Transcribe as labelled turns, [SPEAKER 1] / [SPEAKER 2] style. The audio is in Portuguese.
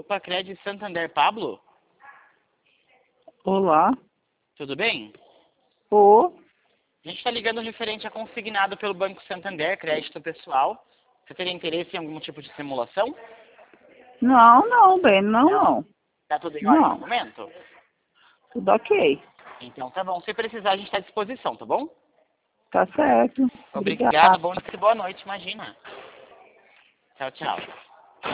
[SPEAKER 1] Opa, Crédito Santander, Pablo?
[SPEAKER 2] Olá.
[SPEAKER 1] Tudo bem?
[SPEAKER 2] Ô,
[SPEAKER 1] A gente está ligando referente a consignado pelo Banco Santander, crédito pessoal. Você teria interesse em algum tipo de simulação?
[SPEAKER 2] não, bem, não.
[SPEAKER 1] Tá tudo em ordem no
[SPEAKER 2] Não,
[SPEAKER 1] momento?
[SPEAKER 2] tudo ok.
[SPEAKER 1] Então tá bom. Se precisar, a gente está à disposição, tá bom?
[SPEAKER 2] Tá certo.
[SPEAKER 1] Obrigado,
[SPEAKER 2] Obrigada.
[SPEAKER 1] bom dia e boa noite, imagina. Tchau, tchau.